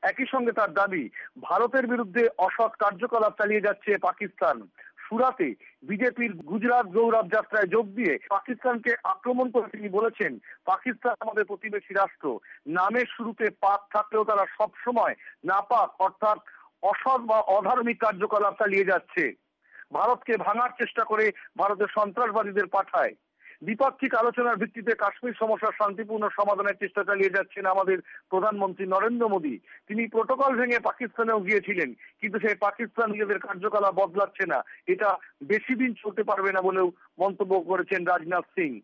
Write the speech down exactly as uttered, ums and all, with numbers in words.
একই সঙ্গে তার দাবি, ভারতের বিরুদ্ধে অসৎ কার্যকলাপ চালিয়ে যাচ্ছে পাকিস্তান। সুরাতে বিজেপির গুজরাট গৌরব যাত্রায় যোগ দিয়ে পাকিস্তানকে আক্রমণ করে তিনি বলেছেন, পাকিস্তান আমাদের প্রতিবেশী রাষ্ট্র, নামের শুরুতে পাক থাকলেও তারা সবসময় নাপাক অর্থাৎ অসৎ বা অধার্মিক কার্যকলাপ চালিয়ে যাচ্ছে। ভারতকে ভাঙার চেষ্টা করে ভারতের সন্ত্রাসবাদীদের পাঠায়। দ্বিপাক্ষিক আলোচনার ভিত্তিতে কাশ্মীর সমস্যার শান্তিপূর্ণ সমাধানের চেষ্টা চালিয়ে যাচ্ছেন আমাদের প্রধানমন্ত্রী নরেন্দ্র মোদী। তিনি প্রোটোকল ভেঙে পাকিস্তানেও গিয়েছিলেন, কিন্তু সেই পাকিস্তান নিজেদের কার্যকলাপ বদলাচ্ছে না। এটা বেশি দিন চলতে পারবে না বলেও মন্তব্য করেছেন রাজনাথ সিং।